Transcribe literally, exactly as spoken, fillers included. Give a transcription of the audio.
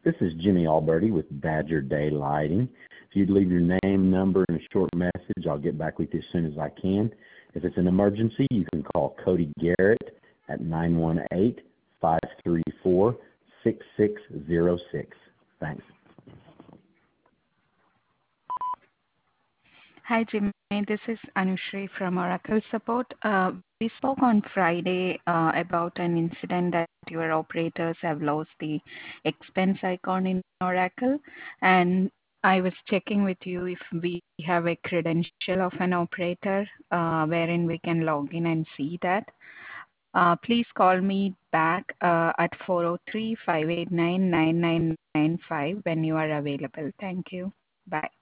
This is Jimmy Alberti with Badger Day Lighting. If you'd leave your name, number, and a short message, I'll get back with you as soon as I can. If it's an emergency, you can call Cody Garrett at nine one eight, five three four, six six zero six. Thanks. Hi, Jimmy. This is Anushri from Oracle Support. Uh, we spoke on Friday uh, about an incident that your operators have lost the expense icon in Oracle, and I was checking with you if we have a credential of an operator uh, wherein we can log in and see that. Uh, please call me back uh, at four oh three, five eight nine, nine nine nine five when you are available. Thank you. Bye.